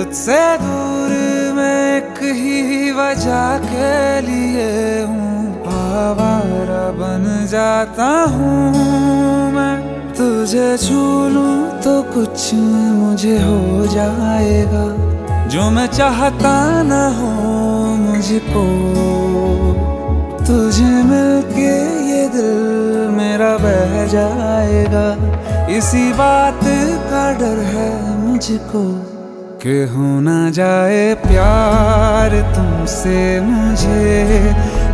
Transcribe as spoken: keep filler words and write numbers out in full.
तुझसे दूर मैं एक ही वजह के लिए हूँ, आवारा बन जाता हूँ मैं। तुझे छू लूं तो कुछ मुझे हो जाएगा, जो मैं चाहता न हो मुझको। तुझे मिलके ये दिल मेरा बह जाएगा, इसी बात का डर है मुझको कि हो ना जाए प्यार तुमसे मुझे।